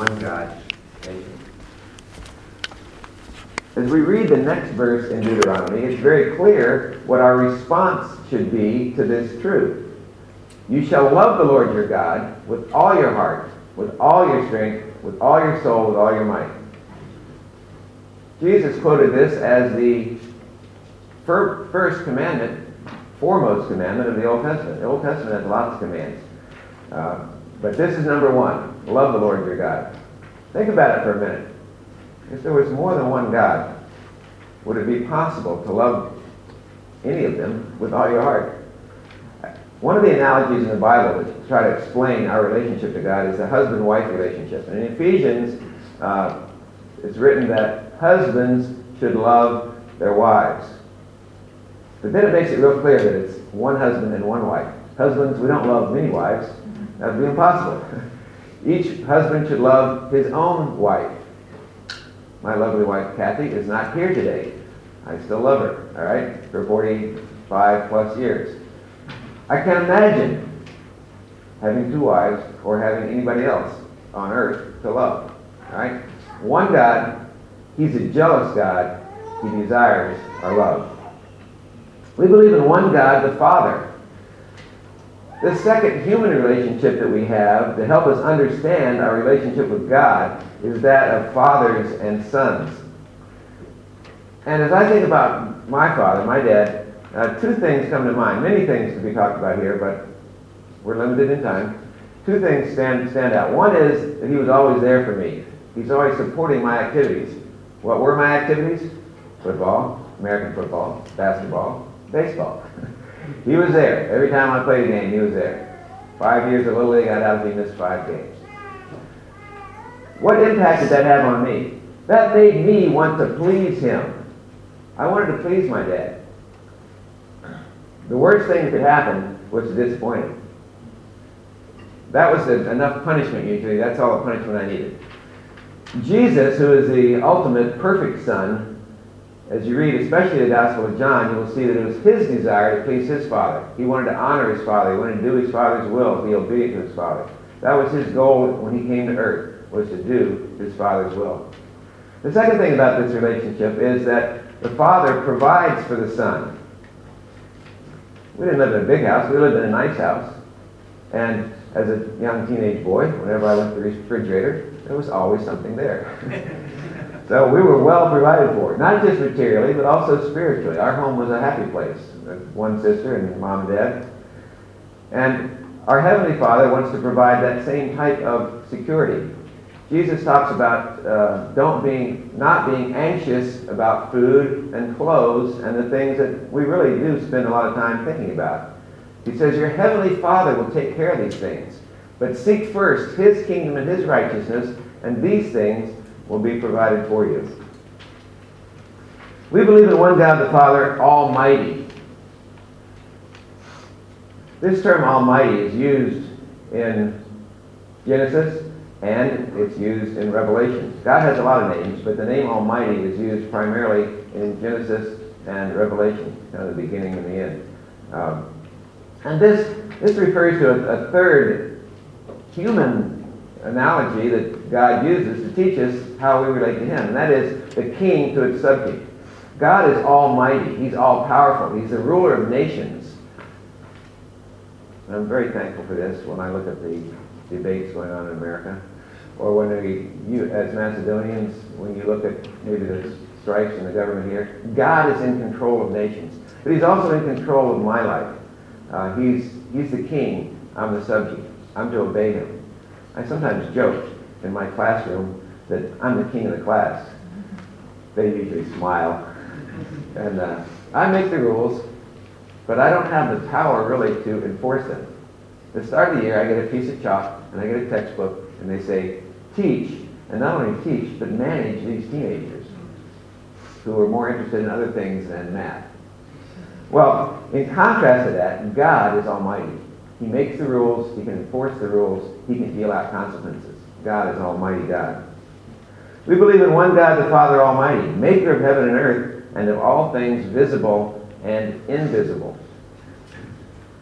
one God nation. As we read the next verse in Deuteronomy, it's very clear what our response should be to this truth. You shall love the Lord your God with all your heart, with all your strength, with all your soul, with all your might. Jesus quoted this as the first commandment, foremost commandment of the Old Testament. The Old Testament has lots of commands. But this is number one. Love the Lord your God. Think about it for a minute. If there was more than one God, would it be possible to love any of them with all your heart? One of the analogies in the Bible to try to explain our relationship to God is the husband-wife relationship. And in Ephesians, it's written that husbands should love their wives. But then it makes it real clear that it's one husband and one wife. Husbands, we don't love many wives. That would be impossible. Each husband should love his own wife. My lovely wife, Kathy, is not here today. I still love her, all right, for 45 plus years. I can't imagine having two wives or having anybody else on earth to love, all right? One God, He's a jealous God. He desires our love. We believe in one God, the Father. The second human relationship that we have to help us understand our relationship with God is that of fathers and sons. And as I think about my father, my dad, two things come to mind. Many things to be talked about here, but we're limited in time. Two things stand out. One is that he was always there for me. He's always supporting my activities. What were my activities? Football, American football, basketball, baseball. He was there. Every time I played a game, he was there. 5 years of Little League, I'd obviously missed 5 games. What impact did that have on me? That made me want to please him. I wanted to please my dad. The worst thing that could happen was to disappoint him. That was enough punishment usually. That's all the punishment I needed. Jesus, who is the ultimate perfect son, as you read, especially the Gospel of John, you will see that it was his desire to please his Father. He wanted to honor his Father. He wanted to do his Father's will, be obedient to his Father. That was his goal when he came to earth, was to do his Father's will. The second thing about this relationship is that the Father provides for the Son. We didn't live in a big house. We lived in a nice house. And as a young teenage boy, whenever I left the refrigerator, there was always something there. So we were well provided for, not just materially, but also spiritually. Our home was a happy place. One sister and mom and dad. And our Heavenly Father wants to provide that same type of security. Jesus talks about not being anxious about food and clothes and the things that we really do spend a lot of time thinking about. He says, your Heavenly Father will take care of these things. But seek first His kingdom and His righteousness, and these things will be provided for you. We believe in one God the Father Almighty. This term Almighty is used in Genesis and it's used in Revelation. God has a lot of names, but the name Almighty is used primarily in Genesis and Revelation, kind of the beginning and the end. And this refers to a third human analogy that God uses to teach us how we relate to Him, and that is the king to its subject. God is almighty. He's all-powerful. He's the ruler of nations. And I'm very thankful for this when I look at the debates going on in America, or when you, as Macedonians, when you look at maybe the strikes in the government here. God is in control of nations, but He's also in control of my life. He's the king. I'm the subject. I'm to obey Him. I sometimes joke in my classroom that I'm the king of the class. They usually smile. And I make the rules, but I don't have the power really to enforce them. At the start of the year, I get a piece of chalk and I get a textbook, and they say, teach, and not only teach, but manage these teenagers who are more interested in other things than math. Well, in contrast to that, God is almighty. He makes the rules, He can enforce the rules, He can deal out consequences. God is Almighty God. We believe in one God, the Father Almighty, maker of heaven and earth, and of all things visible and invisible.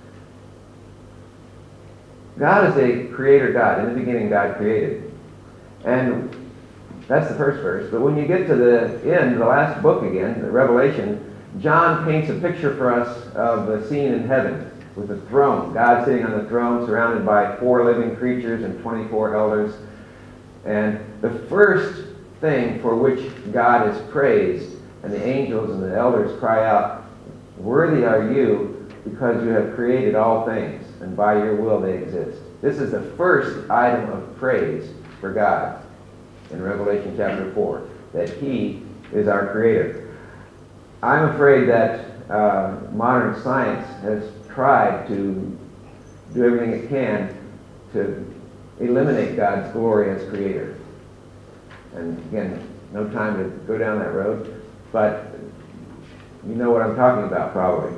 God is a creator God. In the beginning, God created. And that's the first verse. But when you get to the end, the last book again, the Revelation, John paints a picture for us of the scene in heaven with the throne. God sitting on the throne surrounded by 4 living creatures and 24 elders. And the first thing for which God is praised, and the angels and the elders cry out, "Worthy are you, because you have created all things, and by your will they exist." This is the first item of praise for God in Revelation chapter 4, that He is our Creator. I'm afraid that modern science has tried to do everything it can to eliminate God's glory as Creator. And again, no time to go down that road, but you know what I'm talking about probably.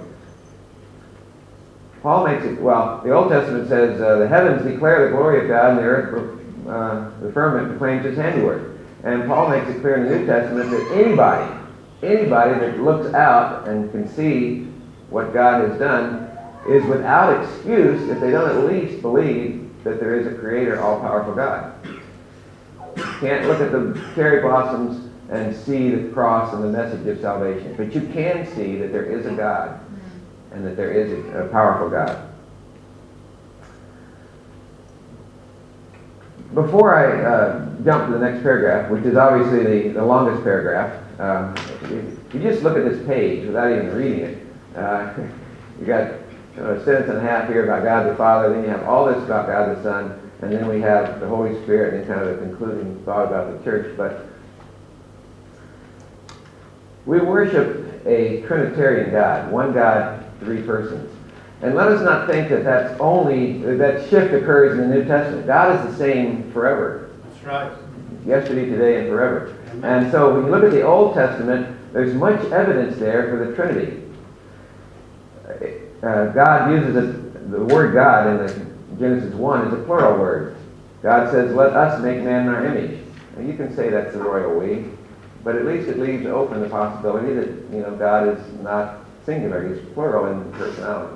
Paul makes it, well, the Old Testament says, the heavens declare the glory of God, and the earth, the firmament proclaims His handiwork. And Paul makes it clear in the New Testament that anybody that looks out and can see what God has done is without excuse if they don't at least believe that there is a Creator, all-powerful God. You can't look at the cherry blossoms and see the cross and the message of salvation, but you can see that there is a God and that there is a powerful God. Before I jump to the next paragraph, which is obviously the longest paragraph, if you just look at this page without even reading it, you got a sentence and a half here about God the Father, then you have all this about God the Son, and then we have the Holy Spirit, and then kind of the concluding thought about the church. But we worship a Trinitarian God, one God, 3 persons. And let us not think that that shift occurs in the New Testament. God is the same forever. That's right. Yesterday, today, and forever. And so when you look at the Old Testament, there's much evidence there for the Trinity. God uses the word God in the Genesis 1 is a plural word. God says, "Let us make man in our image." Now, you can say that's the royal we, but at least it leaves open the possibility that God is not singular; He's plural in personality.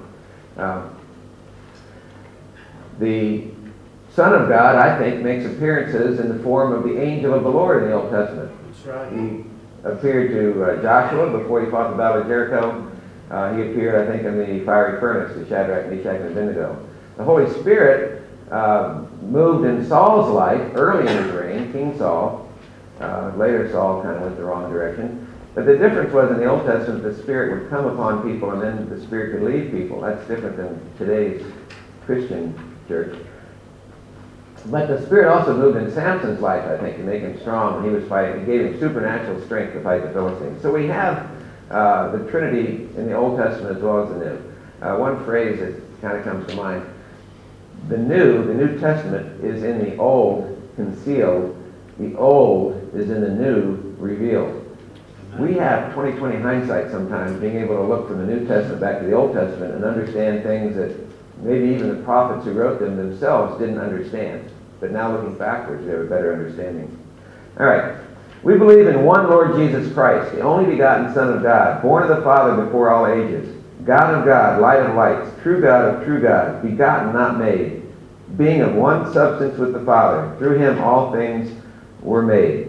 The Son of God, I think, makes appearances in the form of the angel of the Lord in the Old Testament. That's right. He appeared to Joshua before he fought the battle of Jericho. He appeared, I think, in the fiery furnace to Shadrach, Meshach, and Abednego. The Holy Spirit moved in Saul's life early in his reign, King Saul. Later Saul kind of went the wrong direction. But the difference was in the Old Testament, the Spirit would come upon people and then the Spirit could leave people. That's different than today's Christian church. But the Spirit also moved in Samson's life, I think, to make him strong when he was fighting. He gave him supernatural strength to fight the Philistines. So we have the Trinity in the Old Testament as well as the New. One phrase that kind of comes to mind. The New Testament is in the Old concealed. The Old is in the New revealed. We have 20/20 hindsight sometimes, being able to look from the New Testament back to the Old Testament and understand things that maybe even the prophets who wrote them themselves didn't understand. But now looking backwards, we have a better understanding. All right. We believe in one Lord Jesus Christ, the only begotten Son of God, born of the Father before all ages, God of God, light of lights, true God of true God, begotten, not made, being of one substance with the Father. Through Him all things were made.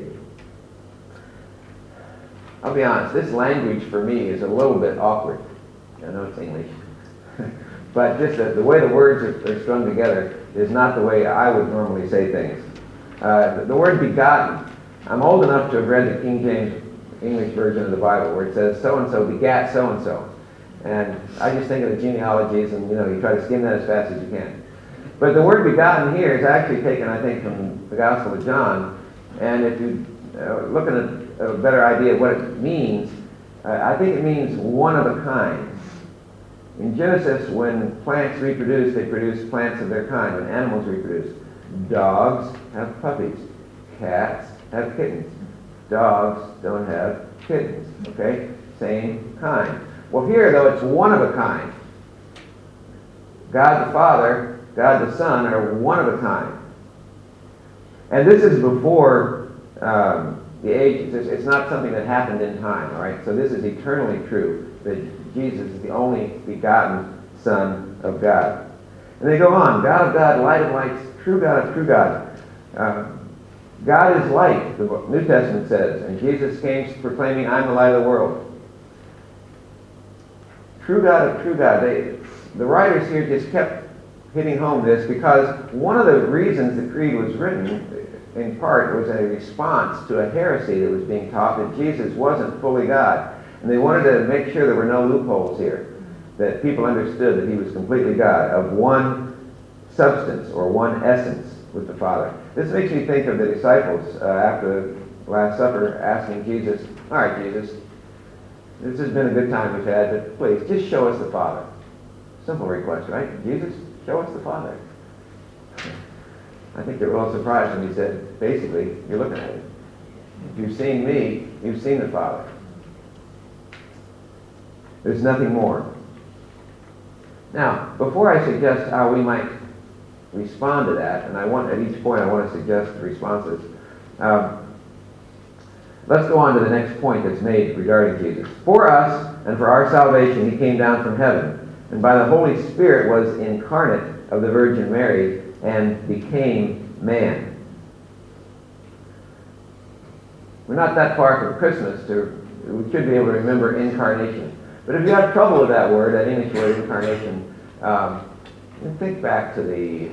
I'll be honest, this language for me is a little bit awkward. I know it's English. But just the way the words are strung together is not the way I would normally say things. The word begotten, I'm old enough to have read the King James English version of the Bible where it says so-and-so begat so-and-so. And I just think of the genealogies and, you try to skim that as fast as you can. But the word begotten here is actually taken, I think, from the Gospel of John. And if you look at a better idea of what it means, I think it means one of a kind. In Genesis, when plants reproduce, they produce plants of their kind. When animals reproduce, dogs have puppies. Cats have kittens. Dogs don't have kittens. Okay? Same kind. Well, here, though, it's one of a kind. God the Father, God the Son are one of a kind. And this is before the ages. It's not something that happened in time, all right? So this is eternally true, that Jesus is the only begotten Son of God. And they go on, God of God, light of lights, true God of true God. God is light, the New Testament says, and Jesus came proclaiming, I'm the light of the world. True God of true God. The writers here just kept hitting home this because one of the reasons the creed was written, in part, was a response to a heresy that was being taught that Jesus wasn't fully God. And they wanted to make sure there were no loopholes here, that people understood that he was completely God, of one substance or one essence with the Father. This makes me think of the disciples after the Last Supper asking Jesus, all right, Jesus, this has been a good time we've had, but please, just show us the Father. Simple request, right? Jesus, show us the Father. I think they were all surprised when he said, basically, you're looking at it. If you've seen me, you've seen the Father. There's nothing more. Now, before I suggest how we might respond to that, and at each point I want to suggest the responses, let's go on to the next point that's made regarding Jesus. For us and for our salvation he came down from heaven, and by the Holy Spirit was incarnate of the Virgin Mary and became man. We're not that far from Christmas we should be able to remember incarnation. But if you have trouble with that word, that English word incarnation, think back to the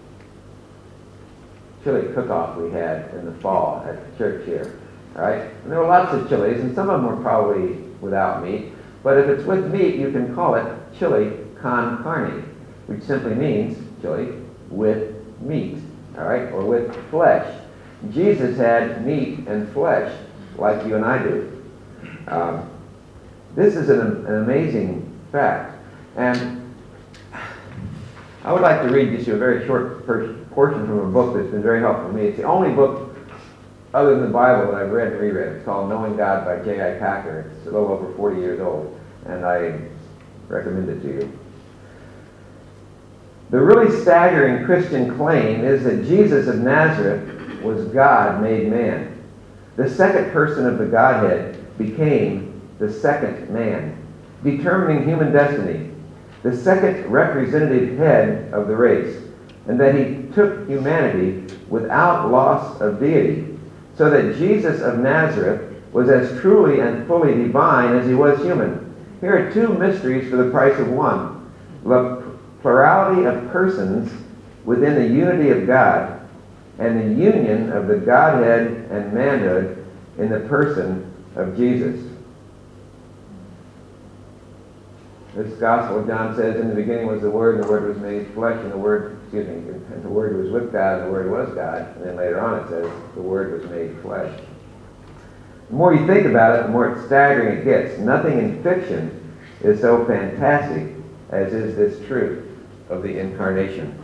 chili cook-off we had in the fall at the church here. All right? And there were lots of chilies, and some of them were probably without meat. But if it's with meat, you can call it chili con carne, which simply means chili with meat, all right, or with flesh. Jesus had meat and flesh like you and I do. This is an amazing fact. And I would like to read just a very short portion from a book that's been very helpful to me. It's the only book other than the Bible that I've read and reread. It's called Knowing God by J.I. Packer. It's a little over 40 years old, and I recommend it to you. The really staggering Christian claim is that Jesus of Nazareth was God made man. The second person of the Godhead became the second man, determining human destiny, the second representative head of the race, and that he took humanity without loss of deity, so that Jesus of Nazareth was as truly and fully divine as he was human. Here are two mysteries for the price of one: the plurality of persons within the unity of God, and the union of the Godhead and manhood in the person of Jesus. This Gospel of John says, in the beginning was the Word, and the Word was made flesh, and the Word was with God, and the Word was God. And then later on it says, the Word was made flesh. The more you think about it, the more staggering it gets. Nothing in fiction is so fantastic as is this truth of the Incarnation.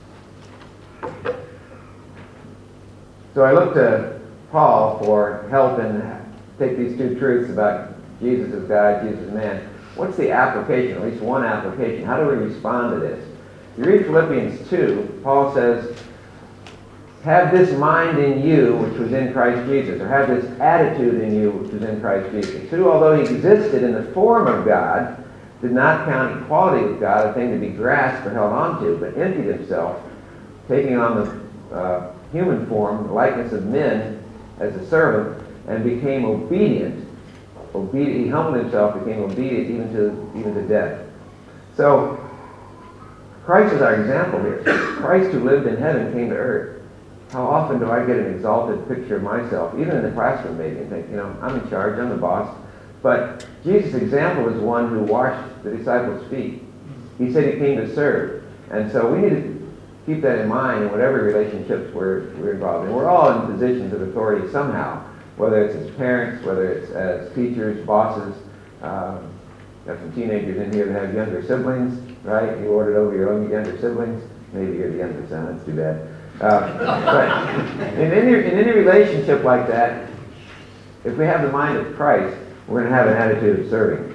So I look to Paul for help in take these two truths about Jesus as God, Jesus as man. What's the application, at least one application? How do we respond to this? You read Philippians 2, Paul says, have this mind in you which was in Christ Jesus, or have this attitude in you which was in Christ Jesus, who, although he existed in the form of God, did not count equality with God a thing to be grasped or held on to, but emptied himself, taking on the human form, the likeness of men as a servant, and became obedient. He humbled himself, became obedient even to death. So, Christ is our example here. Christ who lived in heaven came to earth. How often do I get an exalted picture of myself, even in the classroom maybe, and think, I'm in charge, I'm the boss. But Jesus' example is one who washed the disciples' feet. He said he came to serve. And so we need to keep that in mind in whatever relationships we're involved in. We're all in positions of authority somehow, whether it's as parents, whether it's as teachers, bosses. Got some teenagers in here that have younger siblings, right? You ordered over your own younger siblings. Maybe you're the younger son, that's too bad. But in any relationship like that, if we have the mind of Christ, we're going to have an attitude of serving.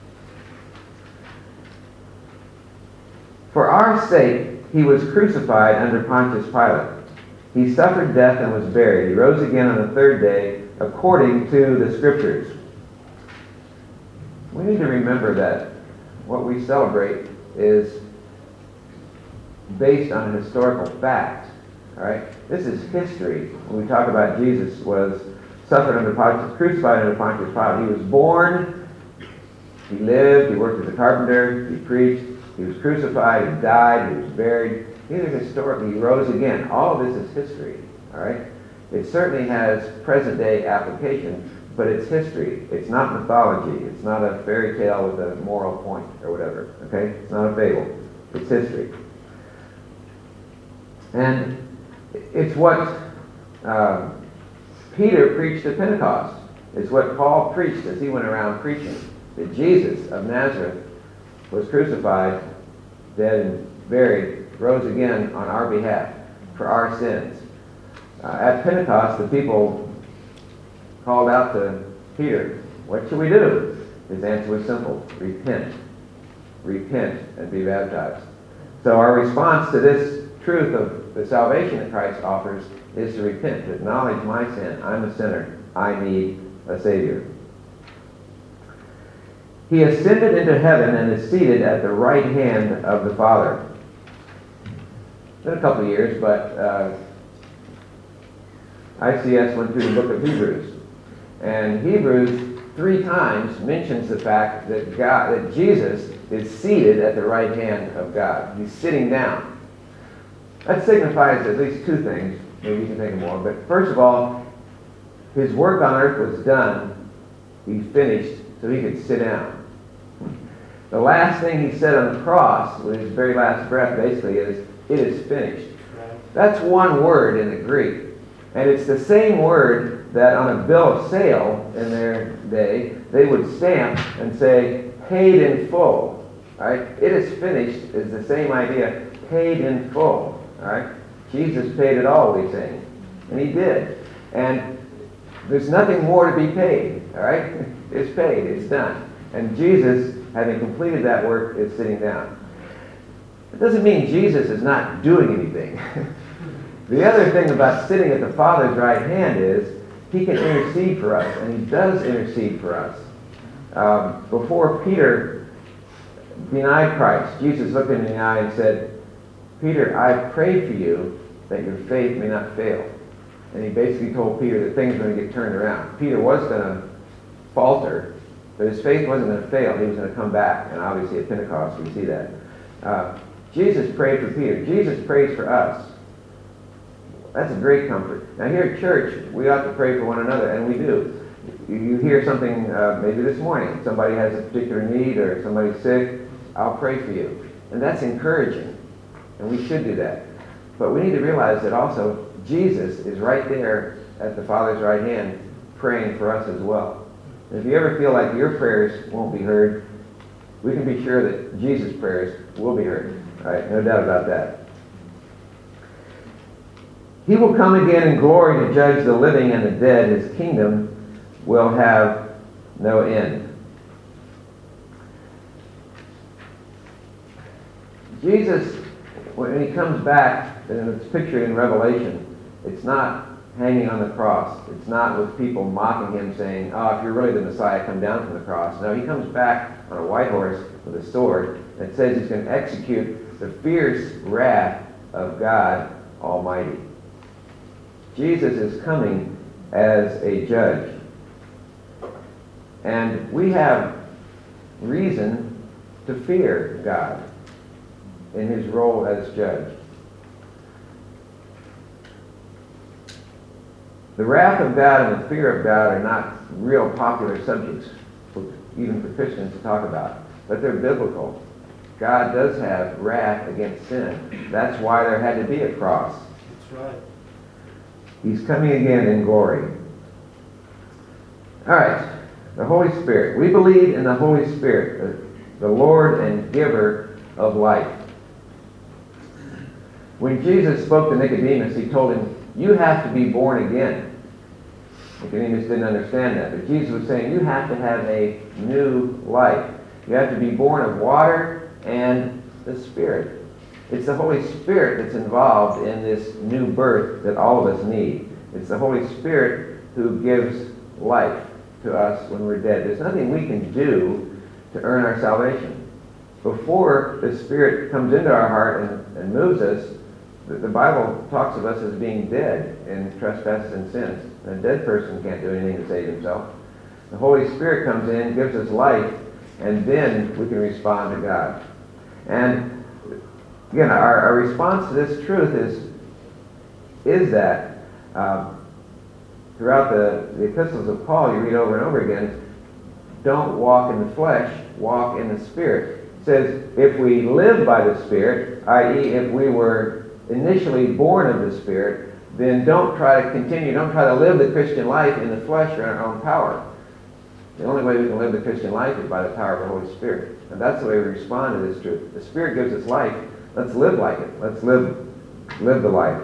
For our sake, he was crucified under Pontius Pilate. He suffered death and was buried. He rose again on the third day, according to the Scriptures. We need to remember that what we celebrate is based on a historical fact. All right? This is history. When we talk about Jesus was suffered under Pontius, crucified under Pontius Pilate. He was born, he lived, he worked as a carpenter, he preached, he was crucified, he died, he was buried. These are historical. He rose again. All of this is history. All right? It certainly has present-day application, but it's history. It's not mythology. It's not a fairy tale with a moral point or whatever. Okay? It's not a fable. It's history. And it's what Peter preached at Pentecost. It's what Paul preached as he went around preaching. That Jesus of Nazareth was crucified, dead and buried, rose again on our behalf for our sins. At Pentecost, the people called out to Peter, "What shall we do?" His answer was simple: repent. Repent and be baptized. So our response to this truth of the salvation that Christ offers is to repent, to acknowledge my sin. I'm a sinner. I need a Savior. He ascended into heaven and is seated at the right hand of the Father. It's been a couple of years, but ICS went through the book of Hebrews. And Hebrews 3 times mentions the fact that Jesus is seated at the right hand of God. He's sitting down. That signifies at least 2 things. Maybe you can think of more. But first of all, his work on earth was done. He finished so he could sit down. The last thing he said on the cross, with his very last breath, basically is, "It is finished." That's one word in the Greek. And it's the same word that on a bill of sale in their day, they would stamp and say, "Paid in full." Right? "It is finished" is the same idea, paid in full. All right? Jesus paid it all, we sing. And he did. And there's nothing more to be paid. All right? It's paid. It's done. And Jesus, having completed that work, is sitting down. It doesn't mean Jesus is not doing anything. The other thing about sitting at the Father's right hand is he can intercede for us, and he does intercede for us. Before Peter denied Christ, Jesus looked him in the eye and said, "Peter, I prayed for you that your faith may not fail." And he basically told Peter that things were going to get turned around. Peter was going to falter, but his faith wasn't going to fail. He was going to come back. And obviously at Pentecost we see that. Jesus prayed for Peter. Jesus prays for us. That's a great comfort. Now here at church, we ought to pray for one another, and we do. You hear something, maybe this morning, somebody has a particular need or somebody's sick, I'll pray for you. And that's encouraging, and we should do that. But we need to realize that also Jesus is right there at the Father's right hand praying for us as well. And if you ever feel like your prayers won't be heard, we can be sure that Jesus' prayers will be heard. Right? No doubt about that. He will come again in glory to judge the living and the dead. His kingdom will have no end. Jesus, when he comes back, and it's pictured in Revelation, it's not hanging on the cross. It's not with people mocking him saying, "Oh, if you're really the Messiah, come down from the cross." No, he comes back on a white horse with a sword that says he's going to execute the fierce wrath of God Almighty. Jesus is coming as a judge. And we have reason to fear God in his role as judge. The wrath of God and the fear of God are not real popular subjects, even for Christians to talk about, but they're biblical. God does have wrath against sin. That's why there had to be a cross. That's right. He's coming again in glory. All right, the Holy Spirit. We believe in the Holy Spirit, the Lord and giver of life. When Jesus spoke to Nicodemus, he told him, "You have to be born again." Nicodemus didn't understand that, but Jesus was saying, you have to have a new life. You have to be born of water and the Spirit. It's the Holy Spirit that's involved in this new birth that all of us need. It's the Holy Spirit who gives life to us when we're dead. There's nothing we can do to earn our salvation. Before the Spirit comes into our heart and moves us, The Bible talks of us as being dead in trespasses and sins. A dead person can't do anything to save himself. The Holy Spirit comes in, gives us life, and then we can respond to God. And again, our response to this truth is that throughout the epistles of Paul, you read over and over again, don't walk in the flesh, walk in the Spirit. It says, if we live by the Spirit, i.e. if we were initially born of the Spirit, then don't try to live the Christian life in the flesh or in our own power. The only way we can live the Christian life is by the power of the Holy Spirit. And that's the way we respond to this truth. The Spirit gives us life. Let's live like it. Let's live the life.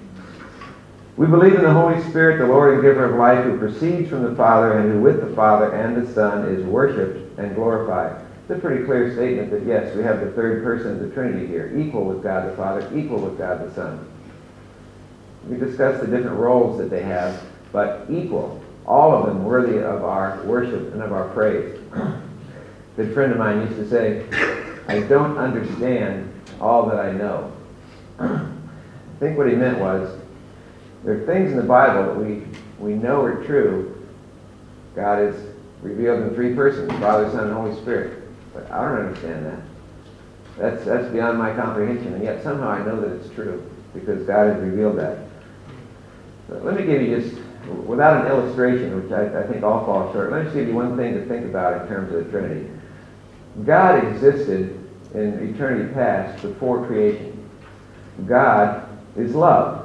We believe in the Holy Spirit, the Lord and giver of life, who proceeds from the Father and who with the Father and the Son is worshipped and glorified. It's a pretty clear statement that yes, we have the third person of the Trinity here, equal with God the Father, equal with God the Son. We discussed the different roles that they have, but equal. All of them worthy of our worship and of our praise. A good friend of mine used to say, I don't understand all that I know. I think what he meant was, there are things in the Bible that we know are true. God is revealed in three persons, Father, Son, and Holy Spirit. But I don't understand that. That's beyond my comprehension, and yet somehow I know that it's true, because God has revealed that. So let me give you just, without an illustration, which I think all fall short, let me just give you one thing to think about in terms of the Trinity. God existed in eternity past before creation. God is love.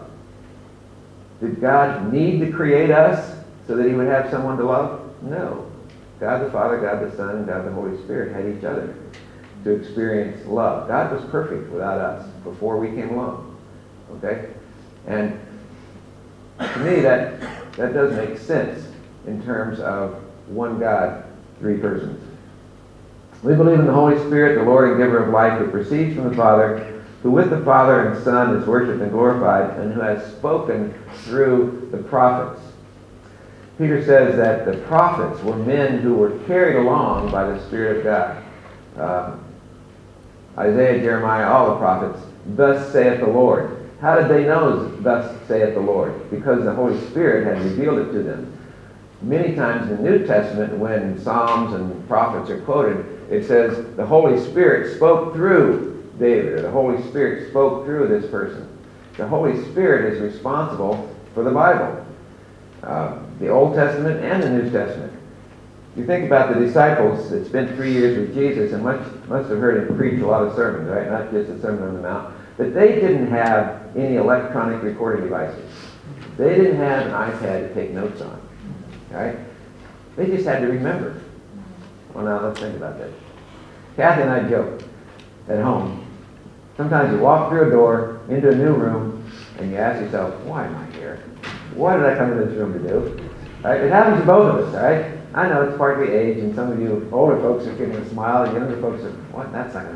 Did God need to create us so that he would have someone to love? No. God the Father, God the Son, and God the Holy Spirit had each other to experience love. God was perfect without us before we came along. Okay? And to me, that does make sense in terms of one God, three persons. We believe in the Holy Spirit, the Lord and giver of life, who proceeds from the Father, who with the Father and Son is worshipped and glorified, and who has spoken through the prophets. Peter says that the prophets were men who were carried along by the Spirit of God. Isaiah, Jeremiah, all the prophets, thus saith the Lord. How did they know thus saith the Lord? Because the Holy Spirit had revealed it to them. Many times in the New Testament, when Psalms and prophets are quoted, it says the Holy Spirit spoke through David, or the Holy Spirit spoke through this person. The Holy Spirit is responsible for the Bible, the Old Testament and the New Testament. You think about the disciples that spent 3 years with Jesus and must have heard him preach a lot of sermons, right? Not just the Sermon on the Mount. But they didn't have any electronic recording devices. They didn't have an iPad to take notes on, right? They just had to remember. Well, now let's think about this. Kathy and I joke at home. Sometimes you walk through a door into a new room and you ask yourself, why am I here? What did I come to this room to do? Right? It happens to both of us, right? I know it's partly age, and some of you older folks are getting a smile, and younger folks are, what? That's not going to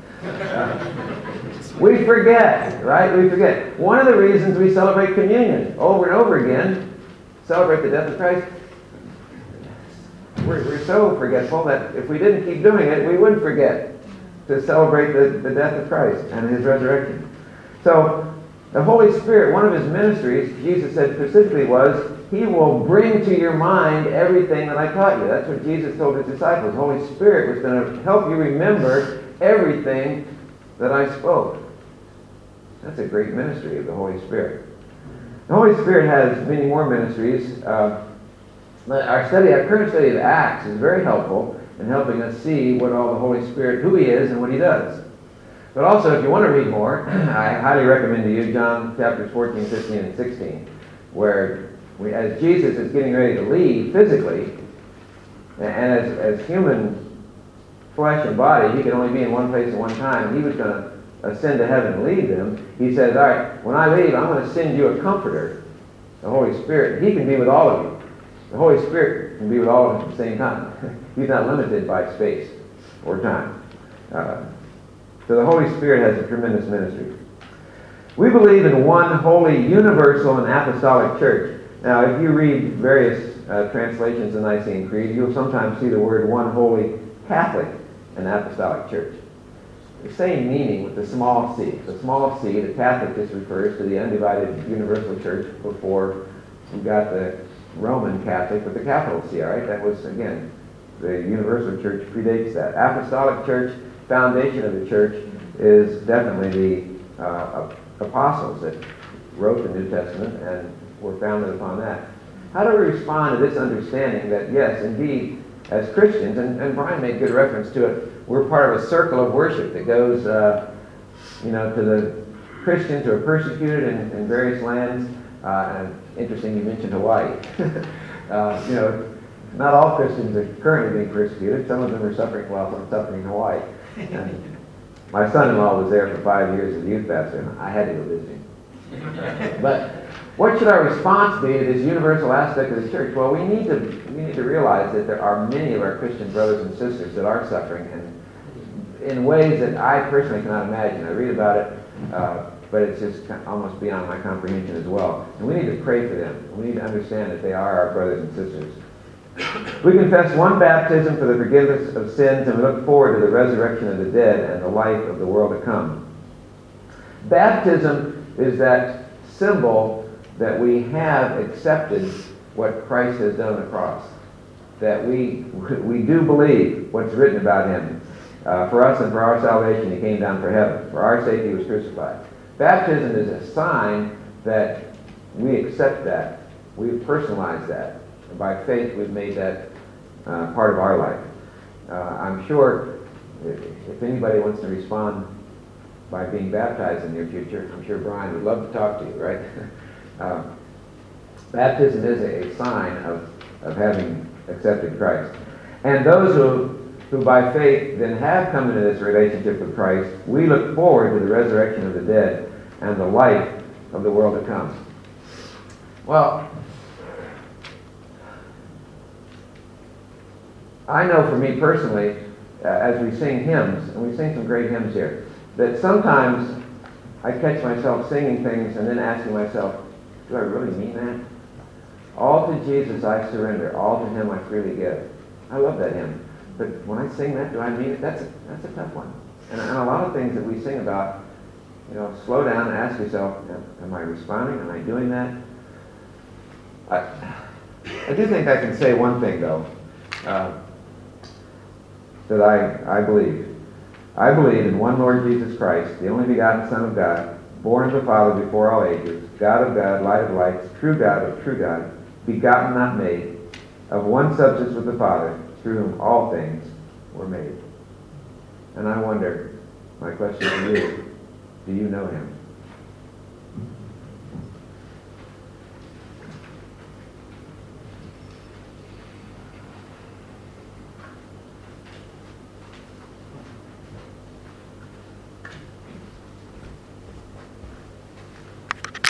happen to me. We forget, right? We forget. One of the reasons we celebrate communion over and over again, celebrate the death of Christ, we're so forgetful that if we didn't keep doing it, we would forget to celebrate the death of Christ and his resurrection. So the Holy Spirit, one of his ministries, Jesus said specifically, was he will bring to your mind everything that I taught you. That's what Jesus told his disciples. The Holy Spirit was going to help you remember everything that I spoke. That's a great ministry of the Holy Spirit. The Holy Spirit has many more ministries. Our current study of Acts is very helpful in helping us see what all the Holy Spirit, who he is and what he does. But also, if you want to read more, I highly recommend to you John chapters 14, 15, and 16, where as Jesus is getting ready to leave physically, and as human flesh and body, he could only be in one place at one time, and he was going to ascend to heaven and leave them. He says, all right, when I leave, I'm going to send you a comforter, the Holy Spirit. He can be with all of you. The Holy Spirit can be with all of us at the same time. He's not limited by space or time. So the Holy Spirit has a tremendous ministry. We believe in one holy, universal, and apostolic church. Now, if you read various translations of the Nicene Creed, you'll sometimes see the word one holy Catholic and apostolic church. the same meaning with the small c. The small c, the Catholic, just refers to the undivided universal church before we got the Roman Catholic with the capital C, all right? That was, again, the universal church predates that. Apostolic church, foundation of the church, is definitely the apostles that wrote the New Testament and were founded upon that. How do we respond to this understanding that, yes, indeed, as Christians, and Brian made good reference to it, we're part of a circle of worship that goes, to the Christians who are persecuted in various lands. And interesting, you mentioned Hawaii. Not all Christians are currently being persecuted. Some of them are suffering while some suffering in Hawaii. And my son-in-law was there for 5 years as a youth pastor, and I had to go visit him. But what should our response be to this universal aspect of the church? Well, we need to realize that there are many of our Christian brothers and sisters that are suffering, and in ways that I personally cannot imagine. I read about it, but it's just almost beyond my comprehension as well. And we need to pray for them. We need to understand that they are our brothers and sisters. We confess one baptism for the forgiveness of sins, and we look forward to the resurrection of the dead and the life of the world to come. Baptism is that symbol that we have accepted what Christ has done on the cross. That we do believe what's written about him. For us and for our salvation, he came down for heaven. For our sake, he was crucified. Baptism is a sign that we accept that. We've personalized that. And by faith, we've made that part of our life. I'm sure if anybody wants to respond by being baptized in the near future, I'm sure Brian would love to talk to you, right? Baptism is a sign of having accepted Christ. And those who by faith then have come into this relationship with Christ, we look forward to the resurrection of the dead and the life of the world to come. Well, I know for me personally, as we sing hymns, and we sing some great hymns here, that sometimes I catch myself singing things and then asking myself, do I really mean that? All to Jesus I surrender, all to him I freely give. I love that hymn. But when I sing that, do I mean it? That's a tough one. And a lot of things that we sing about, slow down and ask yourself, am I responding? Am I doing that? I do think I can say one thing, though, that I believe. I believe in one Lord Jesus Christ, the only begotten Son of God, born of the Father before all ages, God of God, light of lights, true God of true God, begotten, not made, of one substance with the Father, through whom all things were made. And I wonder, my question to you, do you know him?